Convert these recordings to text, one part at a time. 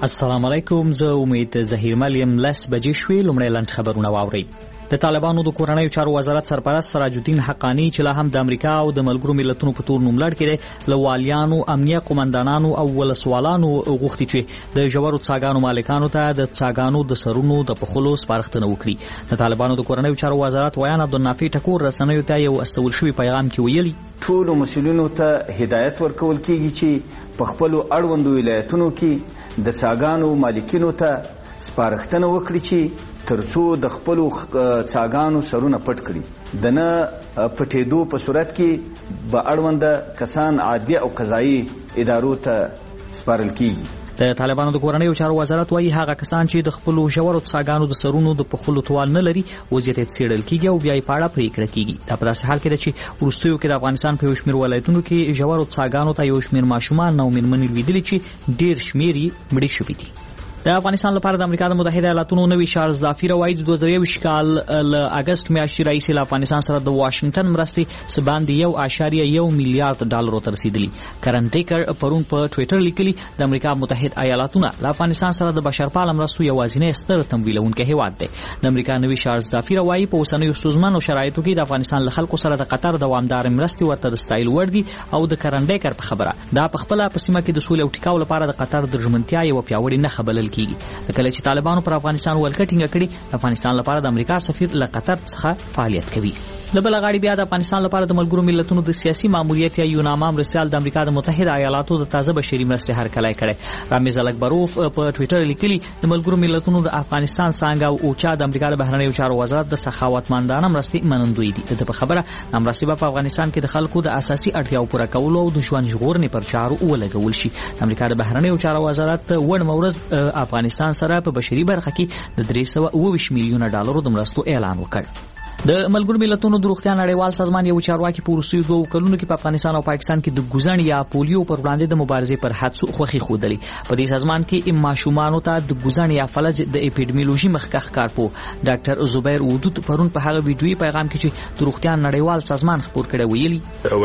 السلام علیکم، زه امید ظهیر ملیم. لس بجې شوې. لومړی لنډ خبرونه واورئ. د طالبانو د کورنیو چارو وزارت سرپرست سراج الدین حقانی چې لا هم د امریکا او د ملګرو ملتونو په تور نوملړ کې دی، له والیانو، امنیه قومندانانو او ولسوالانو غوښتي چې د ژورو څاګانو مالکانو ته د څاګانو د سرونو د پخولو سپارښتنه وکړي. د طالبانو د کورنیو چارو وزارت ویان عبدالنافع ټکور رسنیو ته یو استول شوی پیغام کې ویلي، ټولو مسؤلینو ته هدایت ورکول کیږي چې په خپلو اړوندو ولایتونو کې د څاګانو مالکینو ته سپارښتنه وکړي چې ترڅو د خپلو څاګانو سرونه پټ کړي. د نه پټېدو په صورت کې به اړونده کسان عادي او قضایي ادارو ته سپارل کیږي. د طالبانو د کورنیو چارو وزارت وايي هغه کسان چې د خپلو ژورو څاګانو د سرونو د پخولو توان نه لري وضعیت یې څېړل کیږي او بیا یې په اړه پریکړه کیږي. دا په داسې حال کې ده چې وروستیو کې د افغانستان په یو شمېر ولایتونو کې ژورو څاګانو ته یو شمېر ماشومان او مېرمنې لوېدلي چې ډېر شمېر یې مړه شوي دي. د افغانستان لپاره د امریکا د متحده ایالاتونو نوی چارلز دافیر وايي د 2021 کال له اگست میاشتې راهیسې له افغانستان سره د واشنگټن مرستې څه باندې 1.1 میلیارډ ډالرو ته رسیدلي. کرن ټیکر پرون په ټویټر لیکلي د امریکا متحده ایالاتونه له افغانستان سره د بشرپاله مرستو یوازینی ستر تمویلونکی هیواد دی. د امریکا نوی چارلز دافیر وايي په اوسنیو ستونزمنو شرایطو کې د افغانستان له خلکو سره د قطر دوامدار مرستې ورته د ستایل وړ دي او د کرن ټیکر په خبره دا په خپل په سیمه کې د سولې او ټیکاو لپاره د قطر د ژمنتیا یو پیاوړی نه خبرل کیږي. چې طالبانو پر افغانستان ولکټینګ کړي، افغانستان لپاره د امریکا سفیر له قطر څخه فعالیت کوي. د بل غاړي بیا د افغانستان لپاره د ملګرو ملتونو د سیاسي ماموریت یا یوناما مرسال د امریکا د متحده ایالاتو د تازه بشري مرستې هرکلی کړي. رامز الکبروف په ټویټر لیکلي د ملګرو ملتونو د افغانستان څنګه او اوچا د امریکا د بهرنیو چارو وزارت د سخاوتمندانه مرستې منندوی دي. د په خبره مرستې په افغانستان کې د خلکو د اساسي اړتیاو پوره کولو او د ژوند ژغورنې پر چارو ولګول شي. د امریکا د بهرنیو چارو وزارت ون مورز افغانستان سره په بشري برخه کې د 320 میلیونه ډالرو د مرستو اعلان وکړ. د ملګرو ملتونو د روغتیا نړیوال سازمان یو چارواکي په وروستیو 2 کلونو کې په افغانستان او پاکستان کې د ګوزن یا پولیو پر وړاندې د مبارزې پر حدسو خوخي خودلی. په دې سازمان کې ماشومانو ته د ګوزن یا فلج د اپیډمیولوژي مخکښ کارپو ډاکټر زبیر ودود پرون په هغه ویډیوي پیغام کې چې د روغتیا نړیوال سازمان خبر کړی ویلي،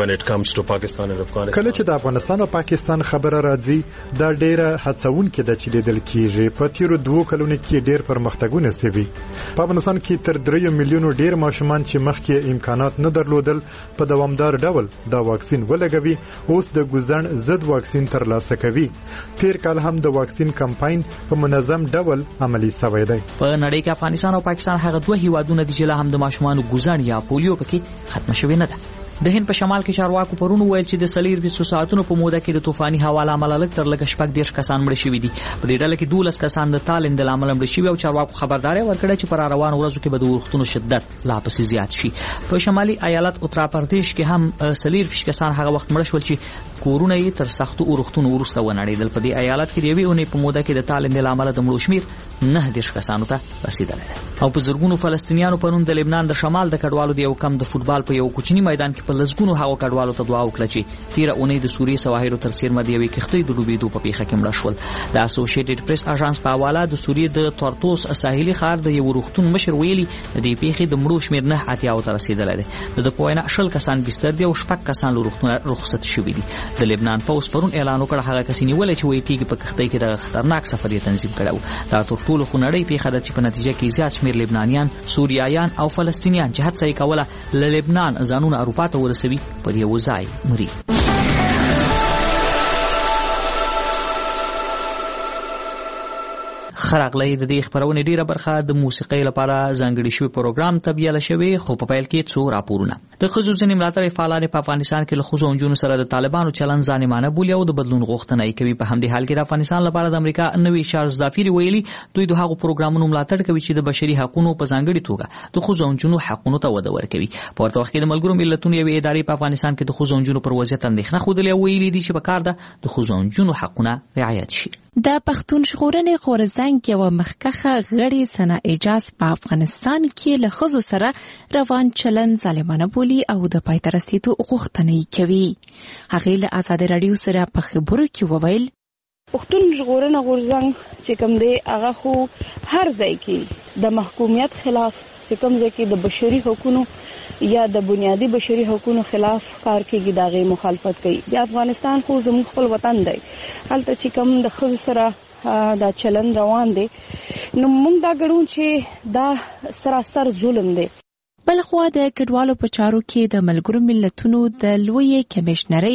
کله چې د افغانستان او پاکستان خبره راځي دا ډیره هڅونکې ده چې لیدل کیږي. په تیرو 2 کلونو کې ډیر پرمختګونه شوي. په افغانستان کې تر 3 میلیونو ډیر ماشومان چې مخکې امکانات نه درلودل په دوامدار ډول دا واکسین ولګوي، اوس د ګوزن ضد واکسین ترلاسه کوي. تیر کال هم د واکسین کمپاین په منظم ډول عملی شوی دی. په نړۍ کې افغانستان او پاکستان هغه 2 هیوادونه دي چې لا هم د ماشومانو ګوزن یا پولیو پکې ختم شوی نه ده. د هند په شمال کې چارواکو پرون ویل چې د 24 ساعتونو په موده کې د طوفاني هوا لامل لږ تر لږه 10 کسان مړ شوي دي. په دې ډله کې 12 کسان د تالند لامل مړ شوي او چارواکو خبرداري ورکړه چې پر روان ورځو کې به د ورښتونو شدت لا پسې زیات شي. په شمالي ایالت اتر پردیش کې هم 24 کسان هغه وخت مړ شول چې کورونه یې تر سختو ورښتونو وروسته ونړېدل. په دې ایالت کې د یوې اونۍ په موده کې د تالند لامل د مړو شمیر 9 کسانو ته رسیدلی دی. او په زرګونو فلسطینیانو پرون د لبنان د شمال د کډوالو د یو کم د فوتبال په یو کوچني میدان کې په لزګونو هغو کډوالو ته دعا وکړه چې تیره اونۍ د سوریې سواحلو تر څیرمه د یوې کښتۍ د ډوبېدو په پیښه کې مړه شول. د اسوسییټډ پریس اژانس په حواله د سوریې د تورتوس ساحلي ښار د یو روغتون مشر ویلي د دې پیښې د مړو شمېر 9 ته رسیدلی دی. د په وینا 20 کسان بستر دي او 6 کسان له روغتونه رخصت شوي دي. د لبنان پولیس پرون اعلان وکړ هغه کس نیولې چې وایي کېږي په کښتۍ کې د خطرناک سفر یې تنظیم کړو. دا تر ټولو خونړۍ پیښه ده چې په نتیجه کې زیات شمېر لبنانیان، سوریایان او فلسطینیان چې هڅه یې کوله له لبنان ځانونه اروپا ته ورسوي پر یو ځای مري. خراغلی د دې خبرونې ډیره برخه د موسیقۍ لپاره ځانګړي شوی پروګرام تبیله شوی، خو په پیل کې څو راپورونه. د ښځو ځینې ملاتړي فعالان په افغانستان کې له ښځو او نجونو سره د طالبانو چلند ظالمانه بولي او د بدلون غوښتنه یې کوي. په همدې حال کې د افغانستان لپاره د امریکا نوی چارلز دافیر ویلي دوی د هغو پروګرامونو ملاتړ کوي چې د بشري حقوقو په ځانګړي توګه د ښځو او نجونو حقوقو ته وده ورکوي. په ورته وخت کې د ملګرو ملتونو یوې ادارې په افغانستان کې د ښځو او نجونو پر وضعیت اندېښنه ښودلې او ویلي دي چې پکار ده د ښځو او نجونو حقونه رعایت شي. د پښتون ژغورنې غورځنګ یو مخکښه غړي ثنا اعجاز په افغانستان کې له ښځو سره روان چلند ظالمانه بولي او د پای ته رسیدو غوښتنه یې کوي. هغې له ازادي راډیو سره په خبرو کې وویل پښتون ژغورنې غورځنګ چې کوم دی هغه خو هر ځای کې د محکومیت خلاف چې کوم ځای کې د بشري حقوقو یا د بنیادی بشري حقوقو خلاف کار کوي دغه مخالفت کوي. د افغانستان خو زموږ خپل وطن دی، هلته چې کوم د خپل سره دا چلن روان دی نو موږ دا ګڼو چې دا سراسر ظلم دی. بلخوا د کډوالو په چارو کې د ملګرو ملتونو د لوی کمشنري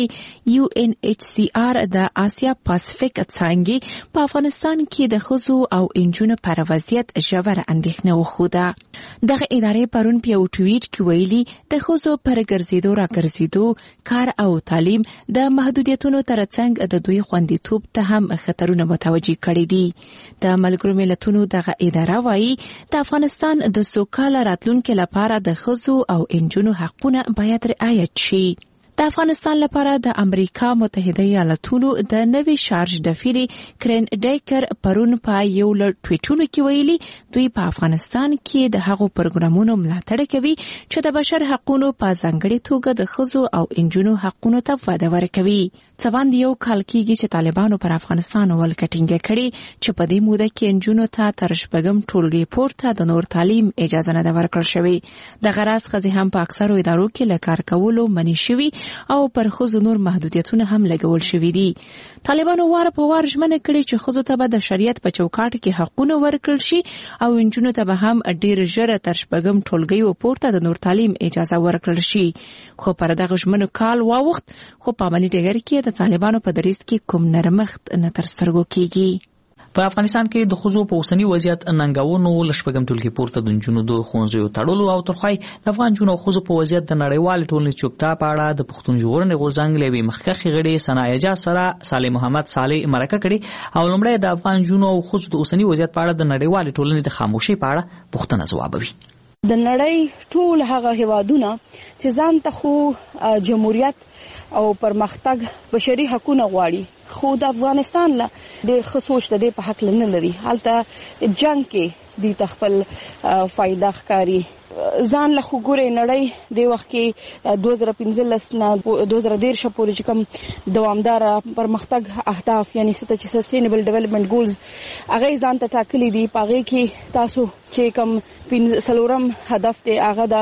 UNHCR د آسیا پاسفیک څانګې په افغانستان کې د ښځو او انجونو پر وضعیت ژوره اندېښنه وښوده. دغه ادارې پرون په یو ټویټ کې ویلي د ښځو پر ګرځېدو راګرځېدو کار او تعلیم د محدودیتونو ترڅنګ د دوی خوندیتوب ته هم خطرونه متوجه کړي دي. د ملګرو ملتونو دغه اداره وايي د افغانستان د سوکاله راتلونکو لپاره د ښځو او انجونو حقونه باید رعایت شي. د افغانستان لپاره د امریکا متحده ایالاتونو د نوي شارج ډفیری کرن ډیکر پرون په یو لړ ټویټونو کې ویلي دوی په افغانستان کې د هغو پروګرامونو ملاتړ کوي چې د بشر حقوقو په ځانګړي توګه د ښځو او انجونو حقوقو ته وده ورکوي. څه باندې یو کال کېږي چې طالبانو پر افغانستان ولکټینګ کړي چې په دې موده کې انجونو ته تر شپږم ټولګي پورته د نور تعلیم اجازه نه ورکړل شوې. د غراس ښځې هم په اکثرو ادارو کې له کار کولو منع شوي او پر ښځو نور محدودیتونه هم لګول شوي دي. طالبانو وار په وار ژمنه کړې چې ښځو ته به د شریعت په چوکاټ کې حقونه ورکړل شي او انجونو ته به هم ډیر ژر تر شپږم ټولګي پورته د نور تعلیم اجازه ورکړل شي. خو پر دغه ژمنو کال واوښت خو په عملي ډګر کې د طالبانو په دریځ کې کوم نرمښت نه تر سترګو کېږي. په افغانستان کې د ښځو په اوسنی وضعیت ننګونو لشپږم ټولګي پورته د نجونو د ښوونځیو تړلو او ترخوای د افغان نجونو او ښځو په وضعیت د نړیوال ټولنې چوپتا په اړه د پښتون ژغورنې غورځنګ لوي مخکښ غړي ثنا اعجاز سره صالح محمد صالح مرکه کړي او لومړی د افغان نجونو او ښځو د اوسنی وضعیت په اړه د نړیوال ټولنې د خاموشي په اړه پوښتنه ځوابوي. د نړۍ ټول هغه هیوادونه چې ځان ته خو جمهوریت او پرمختګ بشري حقوقونه غواړي خو د افغانستان له ډېر ښه سوچ د دې په حق نه لري. هلته جنگ کې د تخپل فائدہ ښکاری ځان له خګورې نړۍ د وخت کې 2015 نه 2013 پورې چې کوم دوامدار پرمختګ اهداف یعنی سستینبل ډیولپمنٹ ګولز هغه ځان ته ټاکلي دي. پاغه کې تاسو چې کوم سلورم هدف دی هغه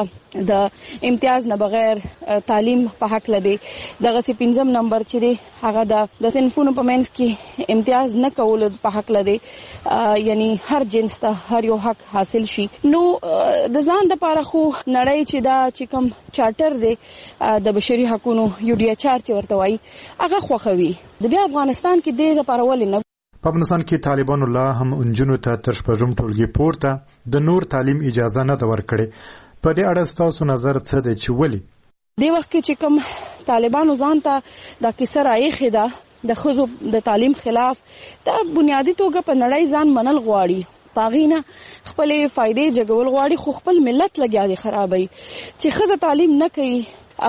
د امتیاز نه بغیر تعلیم په حق لدی. دغه سي 5م نمبر چې دی هغه د صنفونو په منځ کې امتیاز نه کول په حق لدی یعنی هر جنس ته هر یو حق حاصل شي. نو د ځان د لپاره خو نړۍ چې دا چې کوم چارټر دی د بشري حقوقو UDHR چې ورته وایي هغه خوښوي. د بیا افغانستان کې د لپاره ولې نه په افغانستان کې طالبانو لا هم انجونو ته تر شپږم ټولګي پورته د نور تعلیم اجازه نه ورکړي. په دې اړه تاسو نظر څه دی چې ولې د وخت کې چې کوم طالبانو ځان ته د کیسه رايخه ده د ښځو د تعلیم خلاف د بنیادی توګه په نړۍ ځان منل غواړي پاغینه خپل فائدې جګول غواړي خو خپل ملت لګیا دي خرابوي. چې ښځه تعلیم نه کوي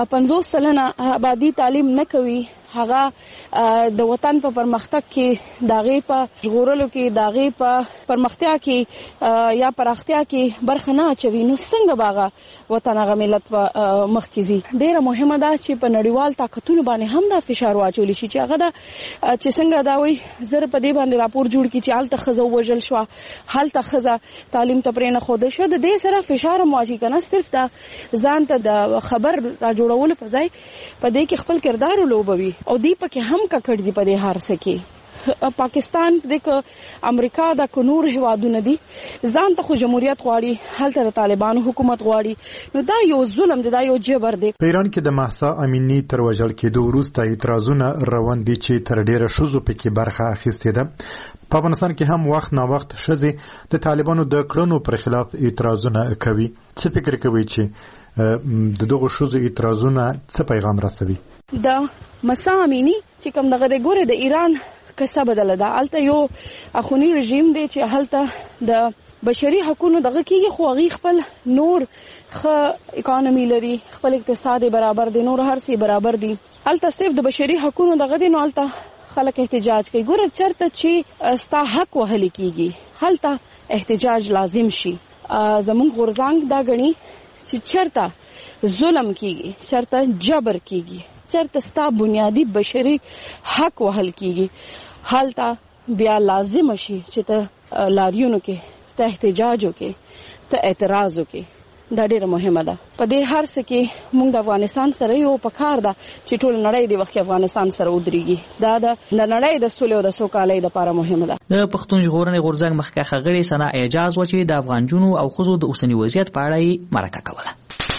50% آبادی تعلیم نه کوي هغه د وطن په پرمختګ کې داغه په ژغورلو کې داغه په پرمختیا کې یا پراختیا کې برخه نه اچوي نو څنګه باغه وطن هغه ملت په مخ کې زی. ډیره مهمه ده چې په نړیوال طاقتونو باندې هم دا فشار واچول شي چې هغه چې څنګه دا وي زر په دې باندې راپور جوړ کړي چې حالت خزو وجل شو حالت خزه تعلیم ته پرې نه خوده شو د دې سره فشار مواجه کنه صرف دا ځان ته د خبر را جوړول په ځای په دې کې خپل کردار ولوبوي او دی پکې هم ککړ دی په دې هر څه کې. پاکستان د امریکا د نور هوادونه دي ځان ته خو جمهوریت غواړي هلته د طالبانو حکومت غواړي نو دا یو ظلم دی دا یو جبر دی. په ایران کې د مهسا امینی تر وژل کېدو وروسته اعتراضونه روان دي چې تر ډیره ښځو پکې برخه اخیستې ده. په افغانستان کې هم وخت نا وخت ښځې د طالبانو د کړنو پر خلاف اعتراضونه کوي. څه فکر کوي چې د دغه ښځو اعتراضونه څه پیغام رسوي؟ د مهسا امینی چې کوم دغه د ګوره د ایران کیسه بدله ده. الته یو اخونی رژیم دی چې هلته د بشري حقوقو دغه کېږي خو هغه خپل نور ښه اکانومي لري خپل اقتصاد برابر دی نور هر څه برابر دي. هلته صرف د بشري حقوقو دغه دی نو هلته خلک احتجاج کوي. ګوره چرته چې ستا حق وهل کېږي هلته احتجاج لازم شي. زمونږ غورځنګ دا غني چې چرته ظلم کېږي چرته جبر کېږي چرته ستا بنیادی بشري حق وهل کېږي هلته بیا لازم شي چې ته لاریونو کې ته احتجاج وکې ته اعتراض وکې دا ډیره مهمه ده. په دې هر څه کې موږ د افغانستان سره یو پکار ده چې ټول نړۍ د وخت افغانستان سره ودرېږي. دا د نړۍ د سولې او د سوکالۍ لپاره مهمه ده. د پښتون ژغورنې غورځنګ مخکښه غړي ثنا اعجاز و چې د افغان جنو او ښځو د اوسنی وضعیت په اړه مرکه کوله.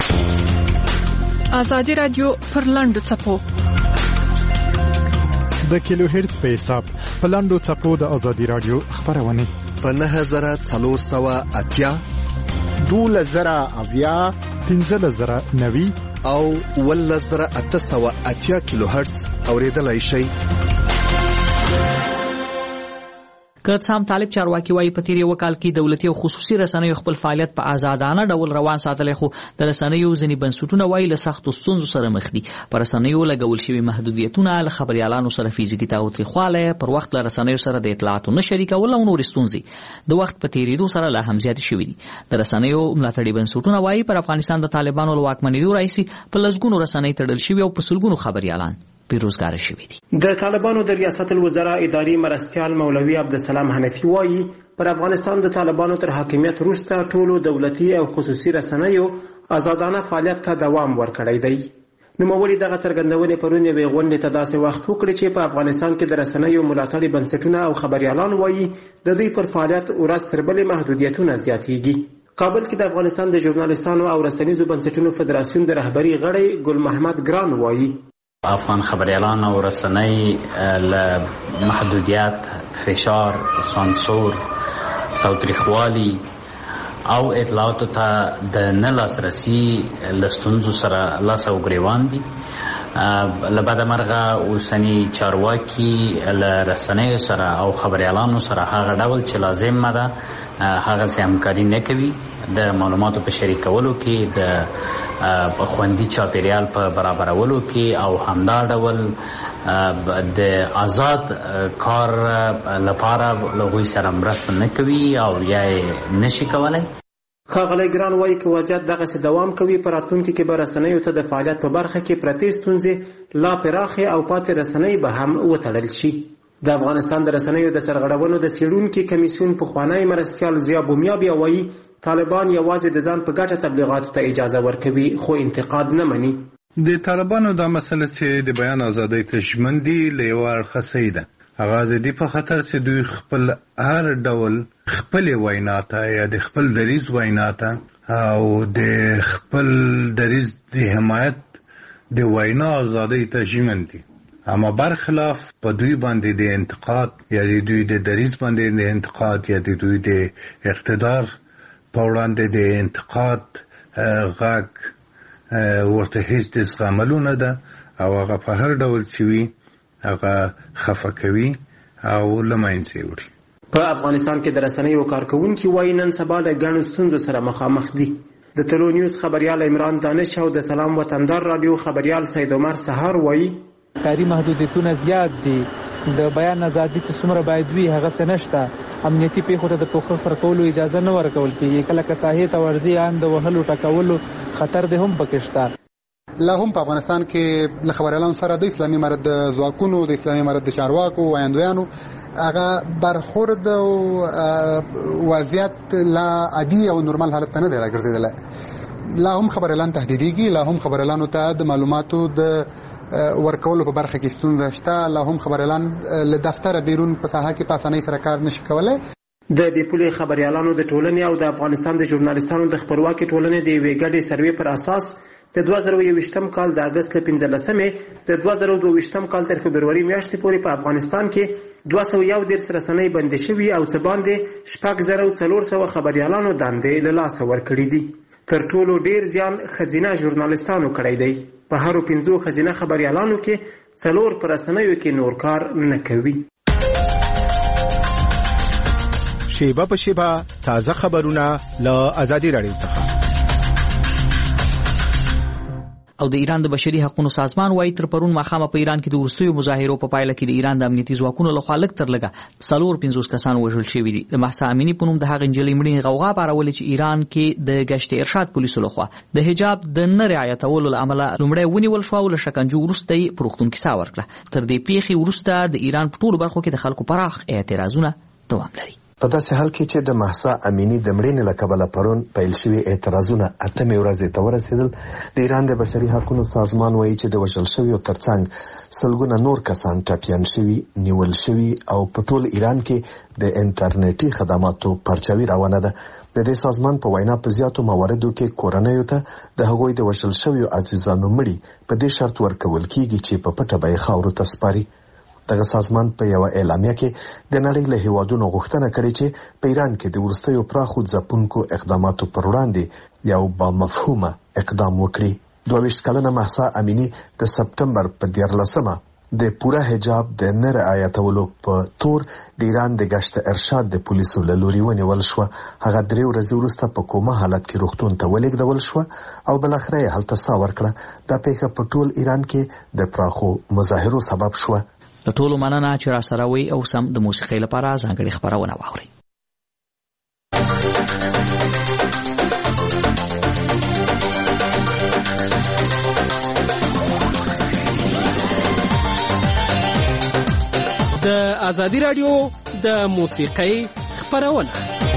ازادي رادیو پر لاندو څپو د کیلو هرتز په حساب په لاندو څپو د ازادي رادیو خبرونه په 9480 12090 15090 او 11880 کیلو هرتز اوریدلای شئ. که څام طالب چارواکي وايي په تیر یو کال کې دولتي او خصوصي رسنیو خپل فعالیت په آزادانه ډول روان ساتلی، خو د رسنیو ځینې بنسټونه وايي له سختو ستونزو سره مخ دي. پر رسنیو لګول شوي محدودیتونه، له خبريالانو سره فزیکي تاوتریخوالی، پر وخت له رسنیو سره د اطلاعاتو نه شریکول او نور ستونزې د وخت په تیریدو سره لا هم زیات شوي دي. د رسنیو ملاتړي بنسټونه وايي پر افغانستان د طالبانو له واکمنیدو راځي په لسګونو رسنۍ تړل شوي او په سلګونو خبريالان بیروزګار شوي دي. د طالبانو د ریاست الوزرا اداري مرستیال مولوي عبدالسلام حنفي وايي پر افغانستان د طالبانو تر حاکمیت وروسته ټولو دولتي او خصوصي رسنیو آزادانه فعالیت ته دوام ورکړی دی. نوموړي دغه څرګندونې پرون یوې غونډې ته داسې وخت وکړي چې په افغانستان کې د رسنیو ملاتړي بنسټونه او خبريالان وايي د دوی پر فعالیت ورځ تر بلې محدودیتونه زیاتېږي. کابل کې د افغانستان د ژورنالستانو او رسنیزو بنسټونو فدراسیون د رهبري غړی ګل محمد ګران وايي افغان خبريالان او رسنۍ له محدودیت، فشار، سانسور، تاوتریخوالی او اطلاعاتو ته د نه لاسرسي له ستونزو سره لاس او ګریوان دي. له بده مرغه اوسني چارواکي له رسنیو سره او خبريالانو سره هغه ډول چې لازم ده هغه سي همکاري نه کوي. د معلوماتو په شریکولو کې، د خوندي چاپیریال په برابرولو کې او همدا ډول د آزاد کار لپاره لغوی سره مرسته نه کوي او یا نشي کولای. ښاغلی ګران وايي که وضعیت دغسې دوام کوي په راتلونکي کې به رسنیو ته د فعالیت په برخه کې پرتې ستونزې لا پراخې او پاتې رسنۍ به هم وتړل شي. د افغانستان د رسنیو د سرغړونو د څېړونکي کمیسیون پخوانی مرستیال ضیا بومیا بیا وايي طالبان یوازې د ځان په ګټه تبلیغاتو ته اجازه ورکوي خو انتقاد نه مني. د طالبانو دا مسله چې د بیان ازادۍ ته ژمن دي له یوه اړخه صحیح ده. هغه د دې په خطر چې دوی خپل هر ډول خپل وینا ته یا د خپل دریځ وینا ته او د خپل دریځ د حمایت د وینا ازادۍ ته ژمن دي. اما برخلاف په دوی باندې د انتقاد یا د دوی د دریځ باندې د انتقاد یا د دوی د اقتدار په وړاندې د انتقاد غږ ورته هیڅ د زغملو نه ده او هغه په هر ډول چې وي هغه خفه کوي او له منځه وړي. په افغانستان کې د رسنیو کارکوونکي وايي نن سبا له ګڼو ستونزو سره مخامخ دي. د تلو نیوز خبريال عمران دانش او د سلام وطندار رادیو خبريال سید عمر سحر وايي کاری محدودیتونه زیات دي. د بیان ازادي چې څومره باید وي هغه څه نشته. امنیتي پیښو ته د پوښښ ورکولو اجازه نه ورکول کېږي. کله که ساحې ته ورځي ان د وهلو ټکولو خطر دی هم پکې شته. لا هم په افغانستان کې له خبريالانو سره د اسلامي امارت د ځواکونو د اسلامي امارت د چارواکو وایندویانو هغه برخورد او وضعیت لا عادي او نورمال حالت ته نه دی راګرځېدلی. لا هم خبريالان تهدیدېږي، لا هم خبريالانو ته د معلوماتو د ورکولو په برخه کې ستونزه شته. لا هم خبريالان له دفتر بیرون په ساحه کې په اسانۍ سره کار نشي کولای. د دې پولې خبريالانو د ټولنې او د افغانستان د ژورنالستانو د خپلواکي ټولنې د یوې ګډې سروې پر اساس د 2021 کال د اگست له 15مې د 2022 کال تر فبروري میاشتې پورې په افغانستان کې 211 رسنۍ بندې شوي او څه باندې 6400 خبريالانو دندې له لاسه ورکړي دي. تر ټولو ډیر زیان ښځینه ژورنالستانو کړی دی. په هرو 5 ښځینه خبريالانو کې 4 پر رسنیو کې نور کار نه کوي. شیبه په شیبه تازه خبرونه له ازادي رادیو څخه. او د ایران د بشري حقوقو سازمان وايي تر پرون ماخامه په ایران کې د وروستیو مظاهرو په پایله کې د ایران د امنیتي ځواکونو لخوا لږ تر لږه 450 کسان وژل شوي دي. د محسا امینی په نوم د هغې نجلۍ مړینې غوغا پارولې چې ایران کې د گشت ارشاد پولیسو لخوا د حجاب د نه رعایتولو له امله لومړی ونیول شو او له شکنجو وروسته یې په روغتون کې ساه ورکړه. تر دې پیښې وروسته د ایران په ټولو برخو کې د خلکو پراخ اعتراضونه دوام لري. په داسې حال کې چې د مهسا امینی د مړینې له کبله پرون پیل شوي اعتراضونه 8 ورځې ته ورسېدل. د ایران د بشري حقوقو سازمان وایي چې د وژل شویو ترڅنګ سلګونه نور کسان ټپیان شوي، نیول شوي او په ټول ایران کې د انټرنیټي خدماتو پرچاوي روانه ده. د دې سازمان په وینا په زیاتو مواردو کې کورنیو ته د هغوی د وژل شویو عزیزانو مړي په دې شرط ورکول کیږي چې په پټه به خاورو ته سپاري. دغه سازمان په یو اعلامیه کې د نړۍ له هیوادونو غوښتنه کړې چې په ایران کې د وروستیو پراخو ځپونکو اقداماتو پر وړاندې یو با مفهومه اقدام وکړي. 22 کلنه مهسا امینی د سپتمبر په 14مه د پوره حجاب د نه رعایتولو په تور د ایران د گشت ارشاد د پولیسو له لوري ونیول شو. هغه 3 ورځې وروسته په کومه حالت کې روغتون ته ولېږدول شو او بل اخر یې هلته سا ورکړه. دا پیښه په ټول ایران کې د پراخو مظاهرو سبب شو. د ټولو مننه چې را سره وي او سم د موسیقۍ لپاره ځانګړي خبرونه واوري. د ازادي رادیو د موسیقۍ خبرونه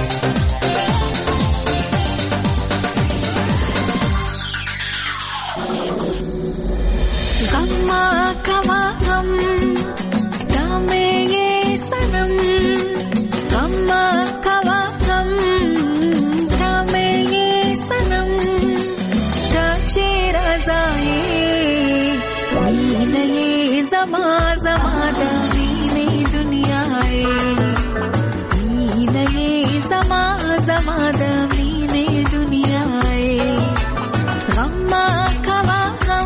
غما کما غم دامه یہ سنم غما کما غم دامه یہ سنم داچی رضای مین یہ زما زما دامین دنیا مین یہ زما زما دامین دنیا غما کما غم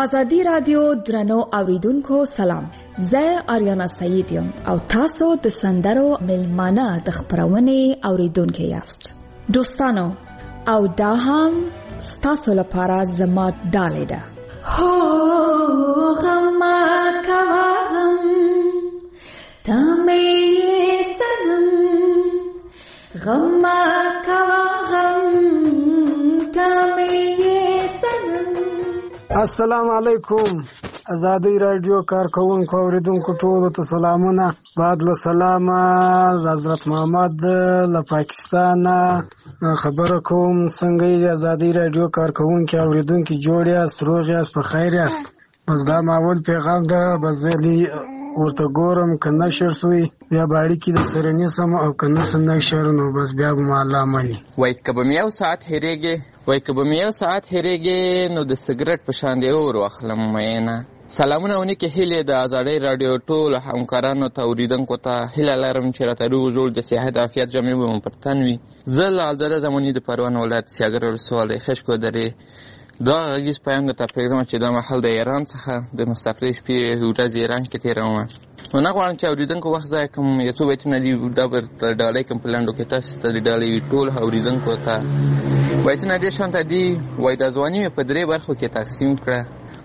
ازادي رادیو درنو اوریدونکو سلام. زه آریانا سعید یم او تاسو د سندرو ملمانه د خبرونې اوریدونکو یاست. دوستانو او دا هم ستاسو لپاره زما ډالۍ ده. هو غم کوا غم تمه سنم غم کوا غم تمه سنم. السلام علیکم. ازادي رادیو کارکونکو اوریدونکو ټولو ته سلامونه. بعد له سلام حضرت محمد له پاکستان خبره کوم. څنګه یې ازادي رادیو کارکونکو اوریدونکو جوړ یاست، روغ یاست، په خیر یاست؟ بس دا ماول پیغام ده، بس زلی ورته ګورم که نشر سوی بیا به اړیکې د سره نیسم او که نشر نو بس بیا به ما الله مني. وایي که به مې یو ساعت هېرېږې نو د سګرټ په شان دې اور واخلم مینه. سلامونه او نیکې هیلې د ازادۍ راډیو ټولو همکارانو ته اورېدونکو ته هیله لرم چې راته روغ جوړ د صحت عافیت جامې به مو پر تن وي. زه له ازاده زماني د پروان ولایت سیاګر ولسوالۍ خشکو درې دا غږیز پیغام درته پرېږدم چې دا مهال د ایران څخه د مستفرې شپې ورځې ایران کې تېرومه. نو نه غواړم چې اورېدونکو وخت ضایع کړم. یو څو بیتونه دي دا به درته ډالۍ کړم په لنډو کې. تاسو ته د ډالۍ ټول اورېدونکو ته بیتونه دې شانته دي. وایي دا ځواني مې په درې برخو کې تقسیم کړه.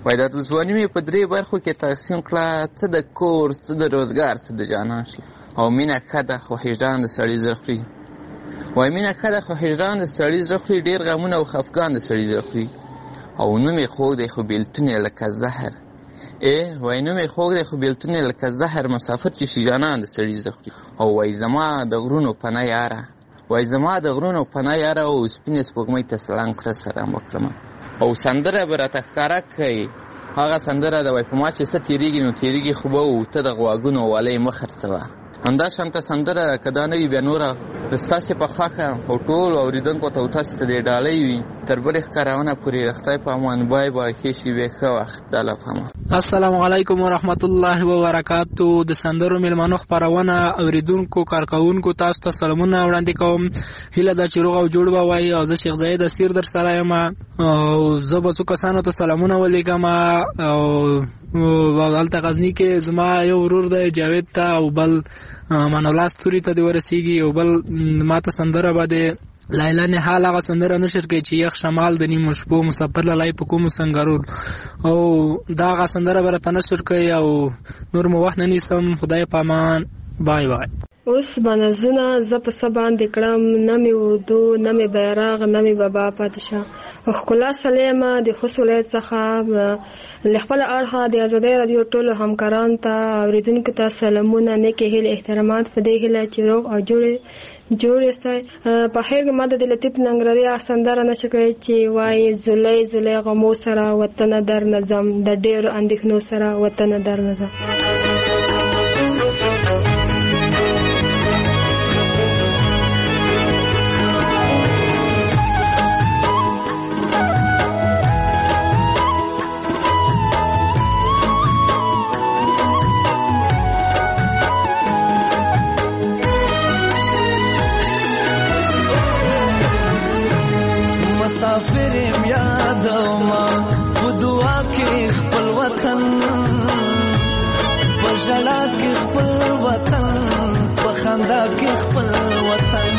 څه د کور، څه د روزګار، څه د جانان شي. او مینه ښه ده خو هجران د سړي زړه خوري. وایي مینه ښه ده خو هجران د سړي زړه خوري. ډېر غمونه او خفګان د سړي زړه خوري. او نوم یې خوږ دی خو بېلتون یې لکه زهر. وایي نوم یې خوږ دی خو بېلتون یې لکه زهر. مسافر چې شي جانان د سړي زړه خوري. او وایي زما د غرونو پناه یاره، او سپینې سپوږمۍ ته سلام کړه سلام وکړمه. او سندره به راته ښکاره کوي هغه سندره ده. وایي په ما چې څه تېرېږي نو تېرېږي خو به و ته د غواګونو والۍ مه خرڅوه. همدا شانته سندره که دا نه وي بیا نوره ستاسې په خوښه او ټولو اورېدونکو ته او تاسې ته دې ډالۍ وي. تر بلې ښکارونه پورې د خدای په امان. بای بای، ښې شېبې، ښه وخت. دا له پامه. السلام علیکم ورحمت الله وبرکاتو. د سندرو میلمانو خپرونه اوریدونکو کارکونکو تاسو ته سلامونه وړاندې کوم. هیله ده چې روغ او جوړ به وایي. او زه شیخ زاید اسیر در سره یم او زه به څو کسانو ته سلامونه ولیږم. او هلته غزني کې زما یو ورور دی جاوید ته، او بل امان الله ستوري ته دې ورسېږي، او بل ما ته سندره به د لایلا نهال هغه سندره نشر کوي چې یخ شمال د نیمو شپو مسافر لای په کومو سنګرور. او دا هغه سندره به راته نشر کوي. او نور مو وخت نه نیسم. خدای په امان. بای بای. اوس بنزونه زه په څه باندې کړم، نه مې اردو، نه مې بیراغ، نه مې بابا پادشاه. ښکلا سلیمه د خوست ولایت څخه له خپل اړخه د ازادۍ راډیو ټولو همکارانو ته اورېدونکو ته سلامونه، نیکې هیلې، احترامات. په دې هیله چې روغ او جوړ یاستئ. په خیر کې ماته د لطیف ننګرهاري سندره نشر کوي چې وایي زلی زلی غمو سره وطنه در نظم، د ډېرو اندېښنو سره وطنه در نظم. مسافرم یادوما په دعا کې خپل وطن، په ژړا کې خپل وطن، په خندا کې خپل وطن.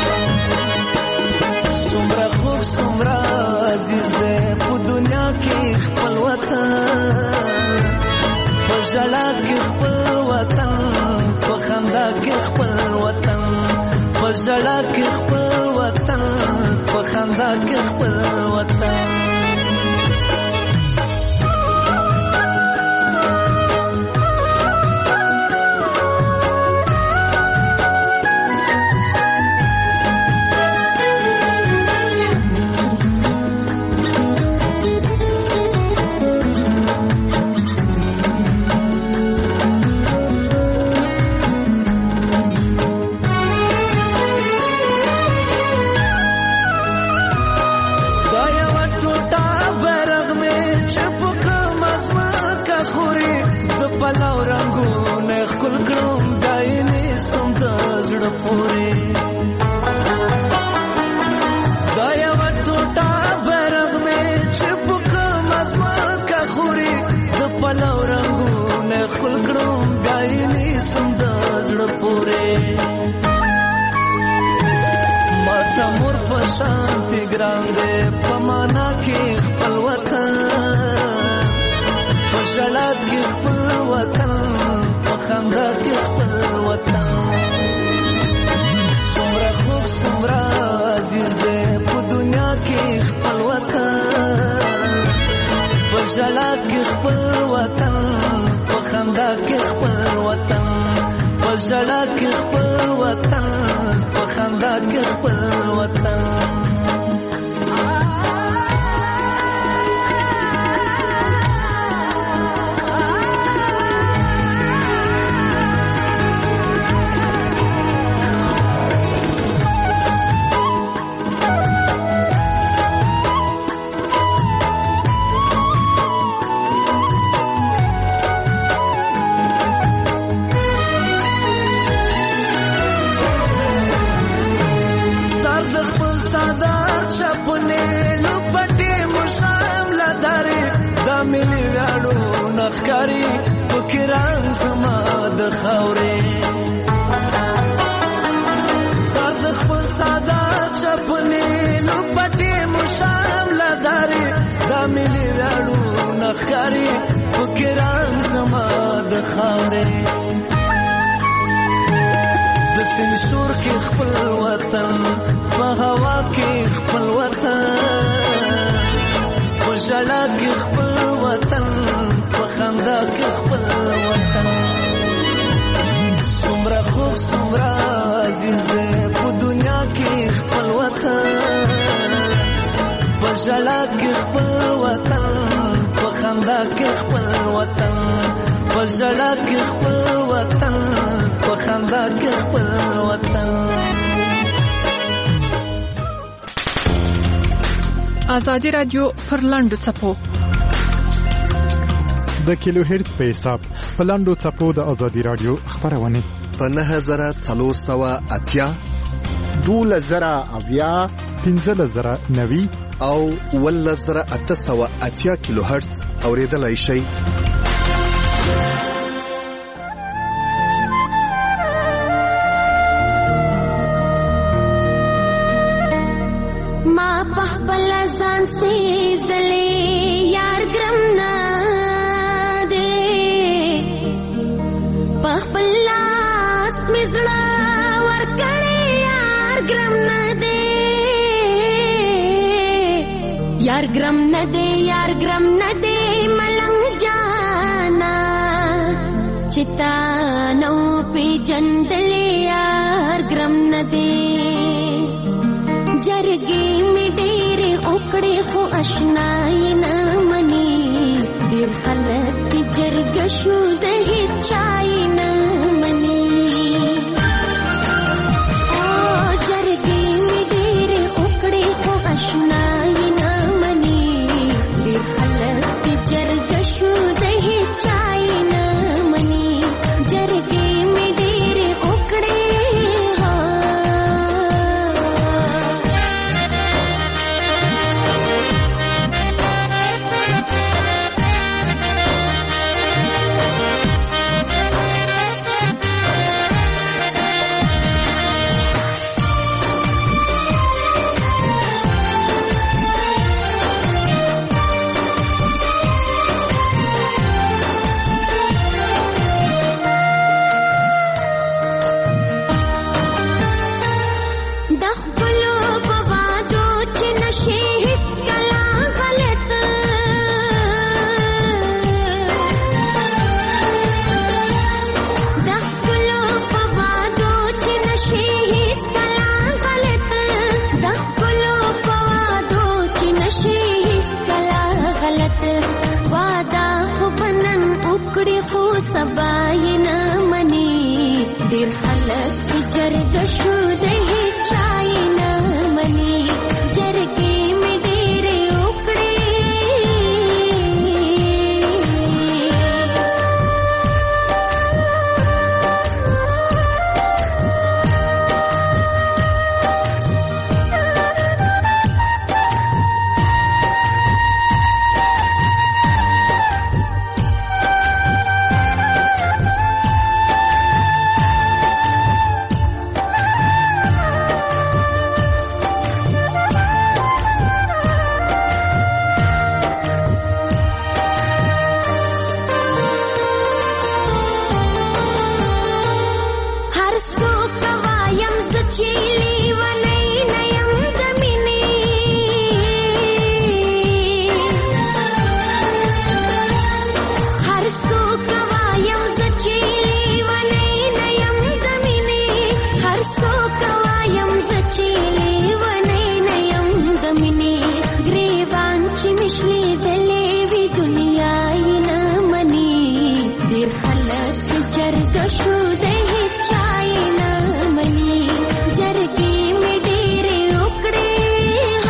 څومره خوږ څومره عزیز دی په دنیا کې خپل وطن، په ژړا کې خپل وطن، په خندا کې خپل وطن، په ژړا کې خپل وطن، په خندا کې خپل وطن. دا یو ټوټه برغ مې چې په کوم ازما کا خوري پشانتی ګران دی په معنا کې خپل وطن په ژړا کې خپل وطن په خندا کې خپل وطن څومره خوږ څومره عزیز دی په دنیا کې خپل وطن په ژړا کې خپل وطن په خندا کې خپل وطن په ژړا کې خپل وطن په خندا کې خپل وطن نخکاری فکران زما د خاورې سر د خپل سادات شپنې لپټې مشام لدارې دا ملي راړو نخکاری فکران زما د خاورې د سیند شور کې خپل وطن په هوا کې خپل وطن په ژړا کې خپل وطن په خندا کې خپل وطن څومره خوږ څومره عزیز دی په دنیا کې خپل وطن په ژړا کې خپل وطن په خندا کې خپل وطن په ژړا کې خپل وطن په خندا کې خپل وطن ازادي رادیو پر لاندو چپو د کیلو هرت په حساب په لاندو چپو د ازادي رادیو خبرونه په 9480 12090 15090 او 11880 کیلو هرتز اوریدلای شئ. ما پخپل ځان سي زلي یار ګرم نه دي پخپل لاس مزړه ور کړی یار ګرم نه دي یار ګرم نه دي یار ګرم نه دي ملنګ جانا چتا نو پی جندل یار ګرم نه دي جرګي می ډېرې اوکړې خو اشنای نه مني ډېر خلک جرګ شو د هیچای نه مني جرګي می ډېرې اوکړې خو اشنای نه مني ډېر خلک جرګ شو د هیچای نه مني جرګي می ډېرې اوکړې سبای نه مني ډېر خلک جرګ شو د هیچای نه مني جرګې می ډېرې وکړې زچیلی ونی نیم دمینی هر سو کوایم زچیلی ونی نیم دمینی هر سو کوایم زچیلی ونی نیم دمینی گریوان چی مشلی دلی وی دنیای نمانی دیر خلق جرگ شو ده چای نمانی جرگی می ډیرې وکړې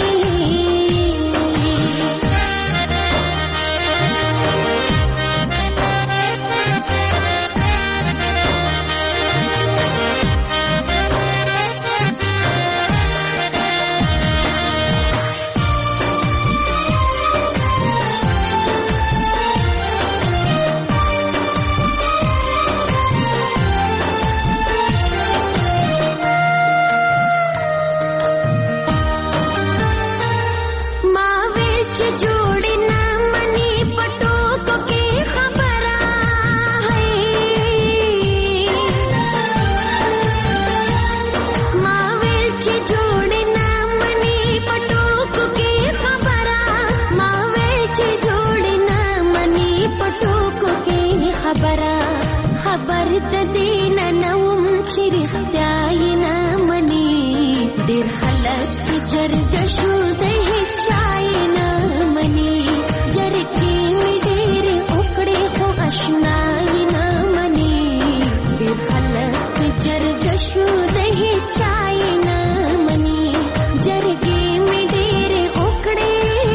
خبر د دین نوم چې رښتیا نه مني ډېر خلک جرګه شو د هیچای نه مني جرګې مې ډېرې وکړې خو اشنای نه مني ډېر خلک جرګه شو د هیچای نه مني جرګې مې ډېرې وکړې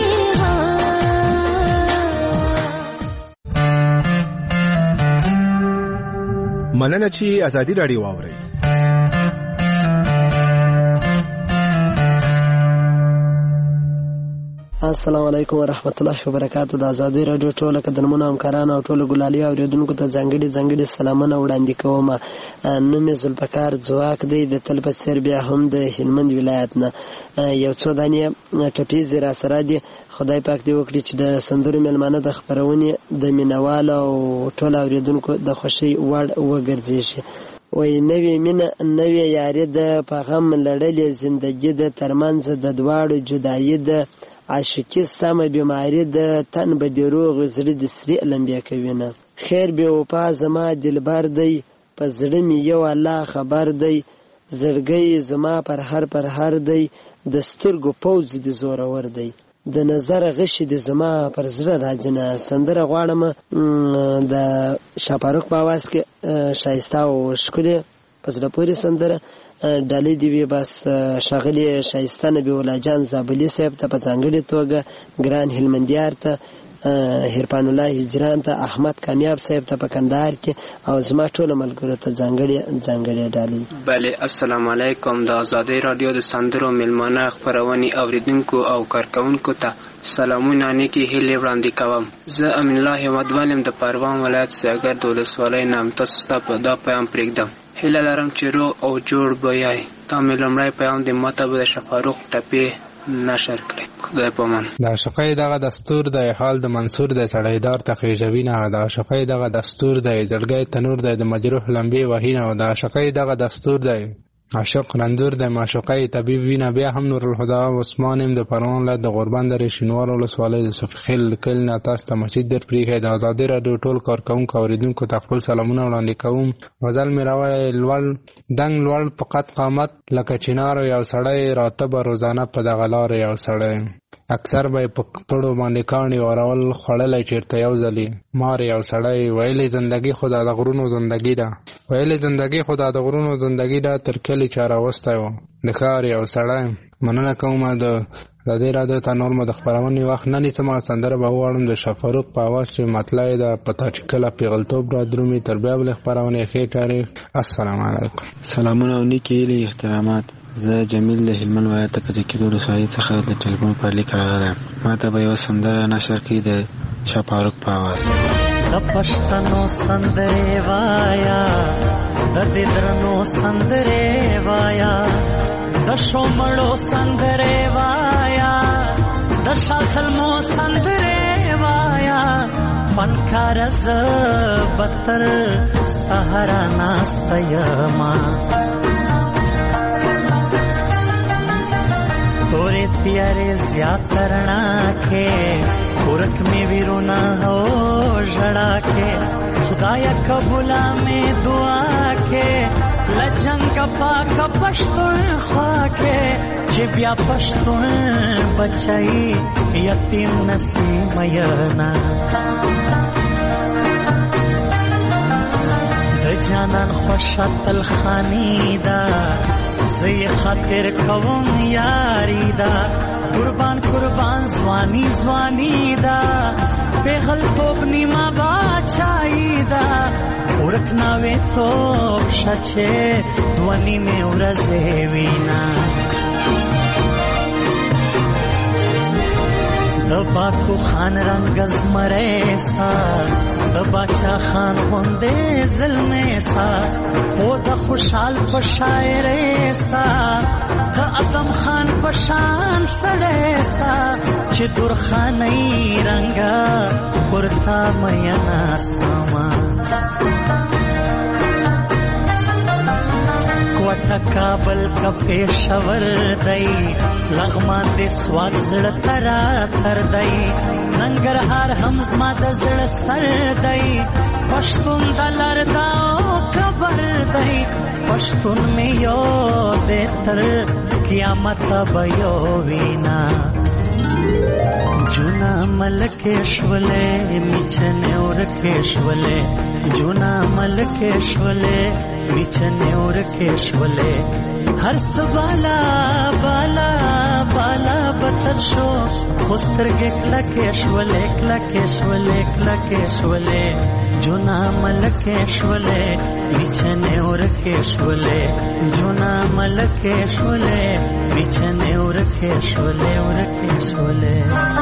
مننه چې ازادي راډیو واوري. السلام علیکم ورحمت الله وبرکاتو. د ازادي راډیو ټول قدرمنو همکارانو او ټول ګلالي اوریدونکو ته ځانګړي سلامونه وړاندې کوم. نوم یې ذوالفقار ځواک دی د تل په څېر بیا هم د هلمند ولایت نه یو څو دانې ټپیز را سره دي. خدای پاک دې وکړي چې د سندرو میلمانه د خپرونې د مینوالو او ټول اوریدونکو د خوښۍ وړ وګرځي. وای نوې مینه نوې یاري د په غم لړلې زندګي د ترمنځ د دواړو جدایي د عاشقي سمه بیماری د تن به د روغ زړه د سری لمبیا کوي نه خیر به وفا زما دلبر دی په زړه مې یو الله خبر دی زړګي زما پر هر دی د سترګو پوز د زور ور دی د نظر غشي د زما پر زړه راځنه سندره غواړم د شاپاروک په आवाज کې شایسته او ښکلې پسله پوری سندره ډالۍ دی وی بس شاغلی شایسته نبی ولا جان زابلی صاحب ته په ځانګړي توګه ګران هلمندیار ته هرپان الله هجران ته احمد کامیاب صاحب ته په کندهار کې او زما ټول ملګرو ته ځانګړي ډالۍ. بله السلام علیکم. د ازادي رادیو د سندرو میلمانه خپرونې اوریدونکو او کارکونکو ته سلامونه نیکی هیلې وړاندې کوم. زه امین الله احمد ولیم د پروان ولایت سیاګرد ولسوالۍ نام تاسو ته په دا پیغام پرېږدم. هیله لرم چې روغ او جوړ به یای. تا مې لومړی پیغام د ماته به د شفاروق ټپې نشر کړي. خدای پامان. د عاشقۍ دغه دستور د حال د منصور د سړیدار تخریجوي نه د عاشقۍ دغه دستور د زړګۍ تنور د مجروح لمبې وهینه او د عاشقۍ دغه دستور د عاشق رنځور د معشوقۍ طبیب وینه بیا هم نور الهدى عثمان ام د پروان له د غربان د شینوار ولسوالۍ د صفخیل کل نه تاسو ته مسجد در پریږه د آزادۍ راډیو ټول کارکونکو اوریدونکو ته خپل سلامونه وړاندې کوم. غزل مې راوړی لوړ په قد قامت لکه چنار یو سړی راته به روزانه په دغه لار یو سړی اکثر به په پړو باندې کاڼي اورول خوړلی چېرته یو ځلې مار یو سړی ویلې زندګي خدا د غرونو زندګي ده ویلې زندګي خدا د غرونو زندګي ده تر کلي چا راوستی و د ښار یو سړی. مننه کومه د دې راډیو ته نور مو د خپرونې وخت نه نیسم. سندره به وواړم د شفاروق په اواز چې مطلع یې ده په تا چې کله پیغلتوب را درومي تر بیا بلې خپرونې ښې تاریخ. السلام علیکم. سلامونه او نیکې هیلې احترامات. زه جمیل د هلمند ولایت د کجکي ولسوالۍ څخه د ټلیفون پر لیک راغلی. ما ته به یوه سندره نشر کړي د شفاروق په اواز. د پښتنو سندرې وایا د دې درنو سندرې وایا د شومړو سندرې وایا د شاسلمو سندرې وایا فنکار ز بتر سهارا ناست یما تیارې زیات رڼا کې ورک می ویرونا هو ژړا کې خدایا قبولا می دعا کې لجنګ پاک پښتون خوا کې چې بیا پښتون بچای یتیم نسیم ینا جانان خوشتل خانی دا زی خاطر کوم یاری دا قربان قربان زوانی زوانی دا پیغل توب نیما باچائی دا ورکناوی توب شچه دوانی میں ورزے وینا دباکو خان رنگ زمرے سا دباچا خان غندے ظلمے سا او دا خوشحال پشائرے سا دا ادم خان پشان سڑے سا چی دور خانی رنگا کرتا مینا ساما کوٹا کابل کا پیشور دئی لغمان دے سواگ زڑ ترا تر دئی ننگرهار هم زما د زړه سر دی پښتون د لرداو خبر دی پښتون می یو د تر قیامت به یو وینا جونا ملکشولې میچنه ورکشولې جونا ملکشولې میچنه ورکشولې هر سوالا بالا بالا بتر شو خسترګه کلکشولې کلکشولې کلکشولې جونا ملکشولې میچنه ورکشولې جونا ملکشولې میچنه ورکشولې ورکشولې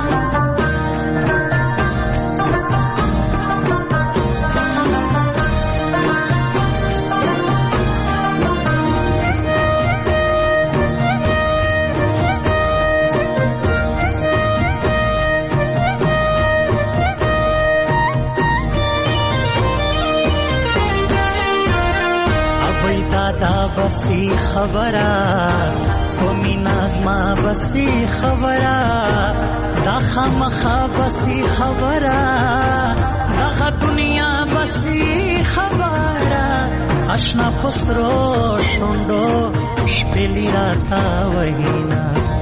بسی خبرا کومی نازما بسی خبرا دا خامخا بسی خبرا دا دنیا بسی خبرا اشنا پسرو شوندو شپلی راتا وحینا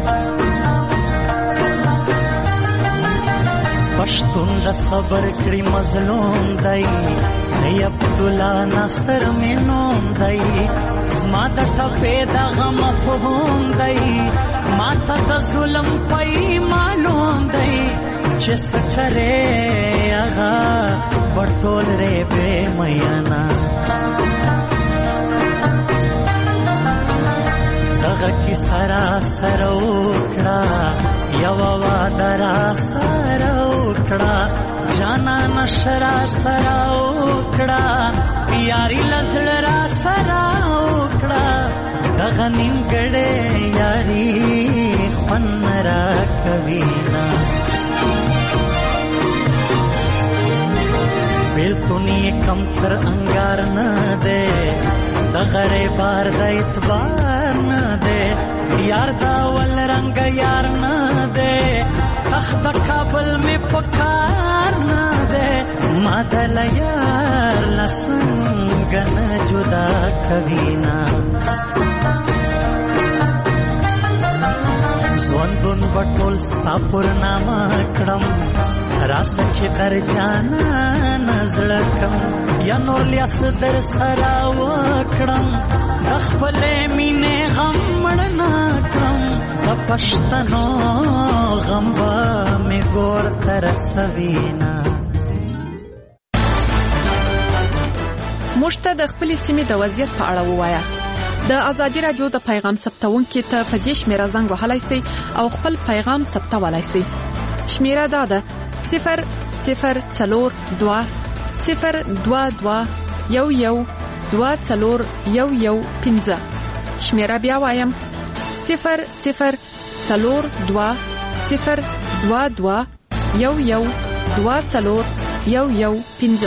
پشتون دا صبر کری مظلوم دائی ای عبداللہ ناصر میں نوم دائی زما د ټپې د غم مفهوم دی ما ته د ظلم پای معلوم دی چې څه کرے هغه بټول ری بے میانا دغه کی سرا سروکړه یو وادرا سروکړه جانا نشرا سروکړه یاری لزړ را سراوکړه دغه نیمګړې یاری خون را کوینا بیلتونی کم تر انگار نه ده دغه بار د اعتبار نه ده یار دا ول رنگ یار نه ده تخت کابل میں پکار نہ دے مادل یار لسنگن جدا کبھی نہ زوندون بټول ستا پر نامه کړم راس چې در جانا نزړکم یا نو لیاس در سرا وکړم خپلې مینې غم مړنا کړم د پښتنو غم به مې ګور تر سوینا موږ ته د خپلې سیمې د وضعیت په اړه ووایاست. د ازادي رادیو د پیغام ثبتونکو ته په دې شمیره زنګ وهلای شئ او خپل پیغام ثبتولای شئ. شمیره دا ده 002 022 11 شمیره بیا وایم 002 022 11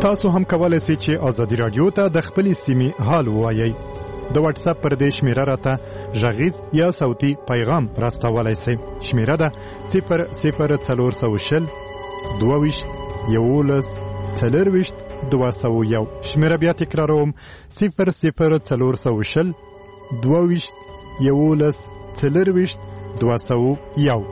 تاسو هم کولای شئ چې ازادي رادیو ته د خپل سیمې حال ووایئ. د واتس اپ پر دې شمیره راته غږیز یا صوتي پیغام راستولای شئ. شمیره ده 00420 22 11 40 201. شمیره بیا تکراروم 00420 22 11 40 201.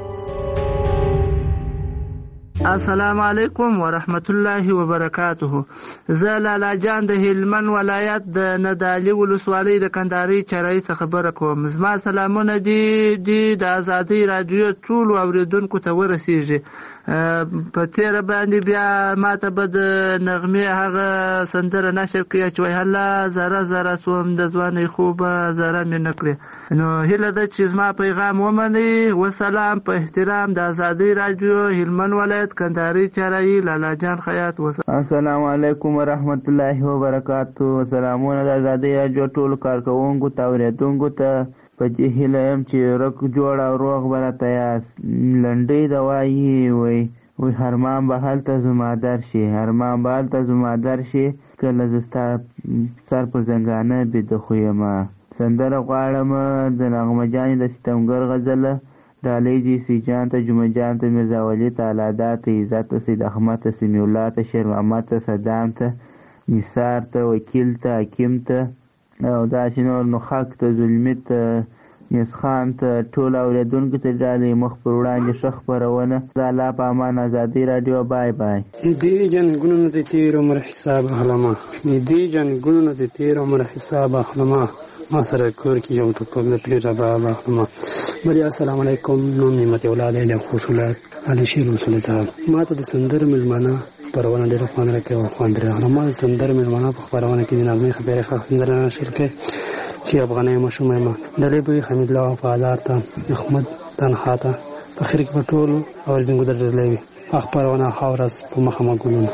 السلام علیکم ورحمت الله وبرکاته. زه لالا جان د هلمند ولایت د ندالي ولسوالۍ د کندهاري چرای څخه خبره کوم. زما سلامونه دي د ازادي رادیو ټول اوریدونکو ته ورسیږي. په تیر باندې بیا ماته به د نغمې هغه سندره نشر کړي چې وای هله زره زره سوم د ځوانۍ خوبه زره مې نه کړې. نو هیله ده چې زما پیغام ومني. وسلام په احترام د ازادي رادیو هلمند ولایت کندهاري چرای لالا جان خیاط. السلام علیکم ورحمت الله وبرکاته. سلامونه د ازادي رادیو ټول کارکوونکو ته اوریدونکو ته. په دې هیله یم چې رک جوړ او روغ به راته یاست. لنډۍ د وایي هرمان به هلته زما در شي، هرمان به هلته زما در شي، کله زه ستا سر پر زنګانه بیده خو یمه. سندره غواړم د نغمه جانې د ستمګر غزله، ډالۍ جیسی جان ته، جمعه جان ته، میرزا ولی ته، الادا ته، عزت ته، سید احمد ته، سمیع الله ته، شیر محمد ته، صدام ته، نثار ته، وکیل ته، حکیم ته او داسې نور، نخاک ته، زلمي ته، میسخان ته، ټول اوریدونکو ته ډالۍ مخ پر وړاندې ښه خپرونه. د الله په امان. ازادي رادیو. بای بای. د دې جنګونو نه د تیر عمر حساب اخلمه، د دې جنګونو نه د تیر عمر حساب اخلمه، ما سره کور کې یو ټوپک د پرې رباب اخلمه. بلې السلام علیکم. نوم نعمت اولاد علم خصولات علي شیر رسول صاحب. ما ته د سندر ملمانه خپرونه ډېره خوند راکوي او خوند راغله. ما د سندر ملمانه په خپرونه کې د نغمې خبرې ښه سندره نشر کړې چې افغانۍ مشومه ما ډلې به حمید الله وفادار ته، احمد تنها ته، په خیر کې په ټولو اوریدونکو ته ډېرې وي. خپرونه ښه ورځ په مخه مو ګلونه.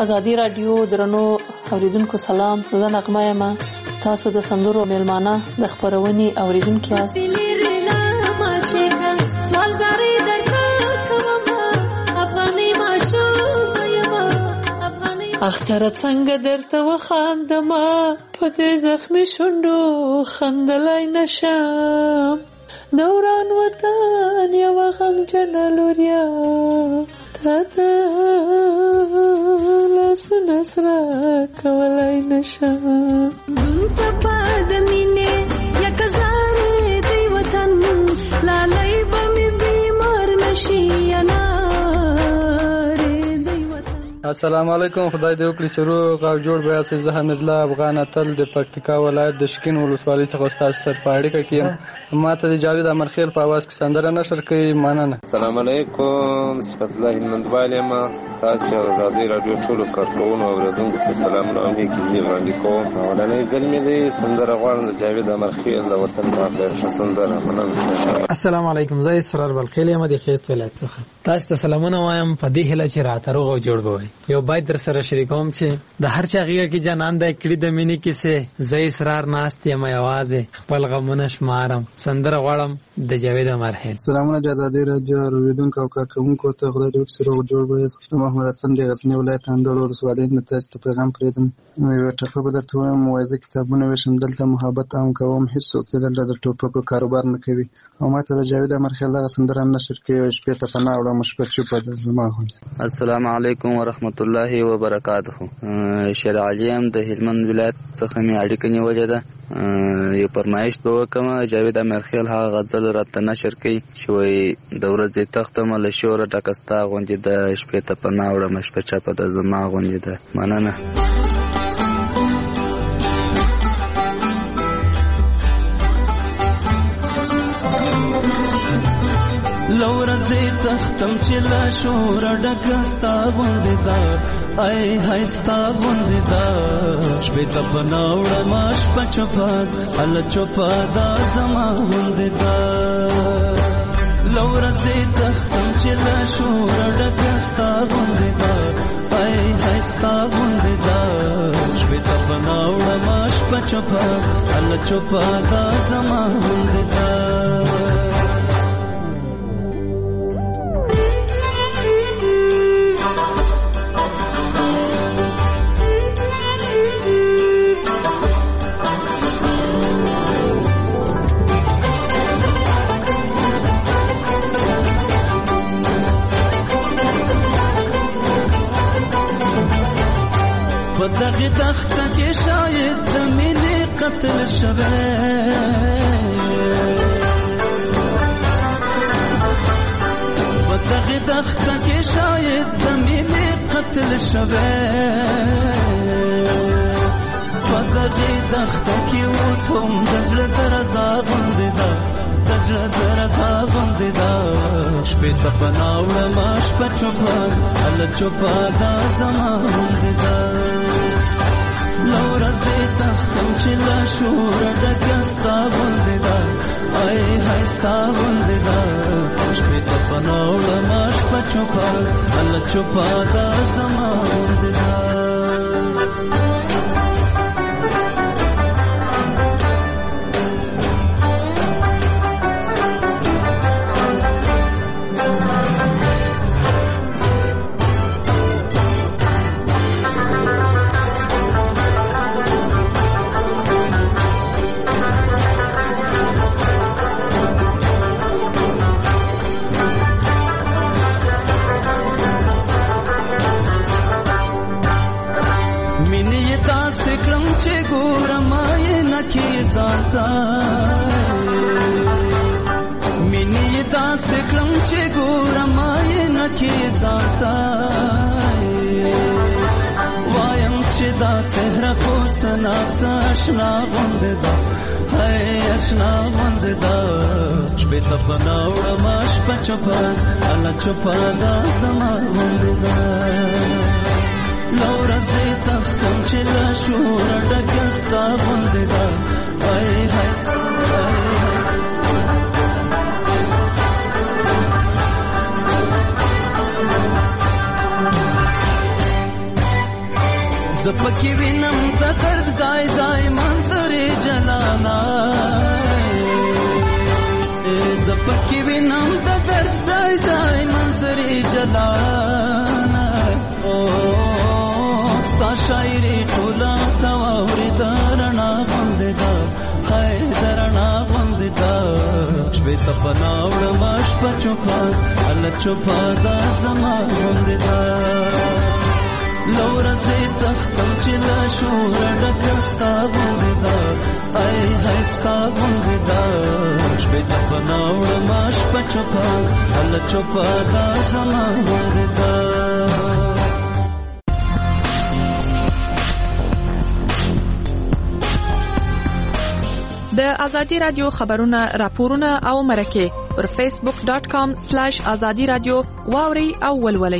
ازادي رادیو درنو اوریدونکو سلام. زه نغمه یم. تاسو د سندرو میلمانه د خبرونې اوریدونکو یاست. اختر څنګه درته وخاندما په دې زخمي شونډو خندلای نشم. دوران وطن یو غمجن لوریا تاته لاس نسرا کولای نشم. ته پاد مینه یک زاره دی وطن لالای بمی بیمار نشي انا. السلام علیکم. خدای دې وکړي چې روغ او جوړ به یاست. زه حمید الله افغان اتل د پکتیکا ولایت د شکین ولسوالۍ څخه ستاسو سره په اړیکه کې یم. ما ته د جاوید امرخیل په اواز کې سندره نشر کوي. مننه. السلام علیکم. صفت الله هلمندوال یم. تاسو ازادي رادیو ټولو کارکوونکو او اوریدونکو ته سلامونه او نیکي وړاندې کوم. اولنۍ ځل مې دی سندره غواړم د جاوید امرخیل د وطن په اړه سندره. مننه. السلام علیکم. زه اسرار بلخیل یم د خیست ولایت څخه. تاسو ته سلامونه وایم په دې هیله چې راته روغ او جوړ به وي. یو باید در سره شریکوم چې د هر چا غیږه کې جانان دی کړي د مینې کیسې. زه اسرار ناست یم یوازې خپل غمونه شمارم. سندره غواړم د جاوید امرخیل. سلامونه د ازادي رادیو اوریدونکو او کارکوونکو ته. خدای دې وکړي روغ جوړ به یاست. محمد حسن د غزنی ولایت اندړ ولسوالۍ نه تاسو ته پیغام پرېږدم. یو ټکو به درته وایم. موازی کتابونه ویشم دلته محبت عام کوم. هیڅوک دلته د ټوپکو کاروبار نه کوي. او ماته د جاوید امرخیل دغه سندره نشر کوي. شپې ته پناه وړم شپه چوپه د زما غوندې. السلام علیکم ورحمت الله وبرکاته. شیر علیم د هلمند ولایت څخه مې اړیکه نیولې ده. یو فرمایش به وکم. جاوید امرخیل هغه غزل راته نشر کوي چې وایي د ورځې تختم له شوره ډکه ستا غوندې ده. شپې ته پناه وړم شپه چپه د زما غوندې ده. مننه. لورځې تختم چې لا شور ډکه ستا غوندې ده. ای هاي ستا غوندې ده. شپې ته پناه وړم شپه چپه هله چوپه دا زما غوندې ده. لورځې تختم چې لا شور ډکه ستا غوندې ده. ای هاي ستا غوندې ده. شپې ته پناه وړم شپه چپه هله چوپه دا زما غوندې ده. دغه تخته کې شاید د مینې قتل شوی. په دغه تخته کې شاید د مینې قتل شوی. په دغه تخته کې اوس هم د زړه درزا غوندې ده. د زړه درزا غوندې ده. شپې ته پناه وړم شپه چوپه هله چوپه دا زما غوندې ده. لورځې تختم چې لا شور ډکه ستا غوندې ده. ای هاي ستا غوندې ده. شپې ته پناه وړم شپه چوپه هله چوپه دا زما غوندې ده. مینې داسې کړم چې ګورم یې نه کې ځانته. وایم چې دا څهره خو څه ناڅه اشنا غوندې ده. هی اشنا غوندې ده. شپې ته پناه وړم شپه چوپه هله چوپه دا زما غوندې ده. لورځې تختم چې له شوره ډکه ستا غوندې ده. ای هی زپکی وینم د درد ځای ځای منظرې جلانا زپکی وینم د درد ځای ځای منظرې جلانا او ستا شاعري ټوله تواوري درنا غوندې ده هاي درنا غوندې ده شپې ته پناه وړم شپه چوپه هله چوپه دا زما غوندې ده لورځې تختم چې له شوره ډکه ستا غوندې ده هاي هاي ستا غوندې ده شپې ته پناه وړم شپه چوپه هله چوپه دا زما غوندې ده د ازادي رادیو خبرونه راپورونه او مرکه پر facebook.com/azadi radio واوري او ولولي.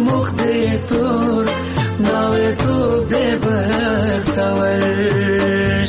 تور ناوې تو دې بختور